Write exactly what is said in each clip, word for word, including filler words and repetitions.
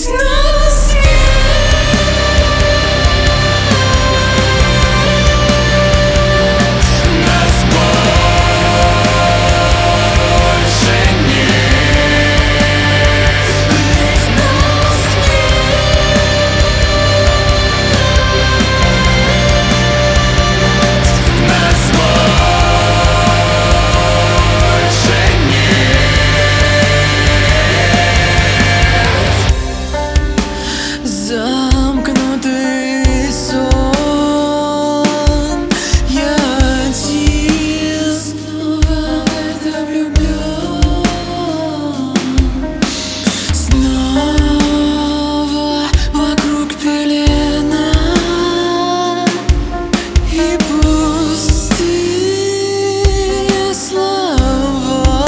Ведь нас нет. Замкнутый сон, я один снова в это влюблен. Снова вокруг пелена и пустые слова.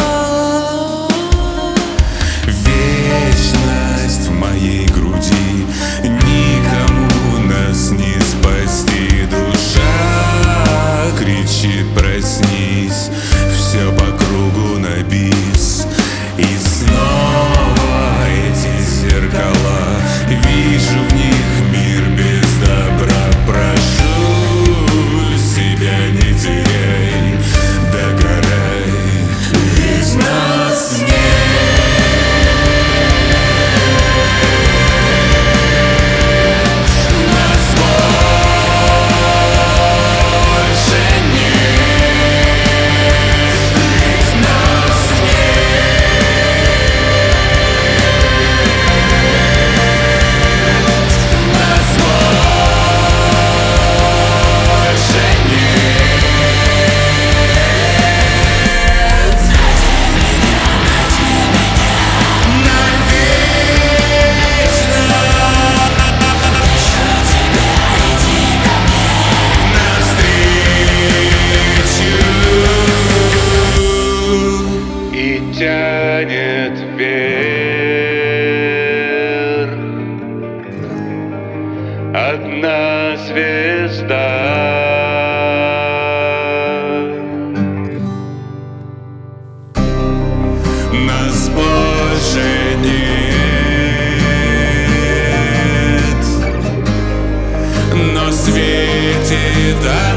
Вечность в моей груди, никому нас не спасти. Душа кричит: проснись, все по кругу на бис. И снова эти зеркала, вижу в них мир без добра. Прошу себя, не теряй, догорай, ведь нас нет. Тянет вверх одна звезда. Нас больше нет, но светит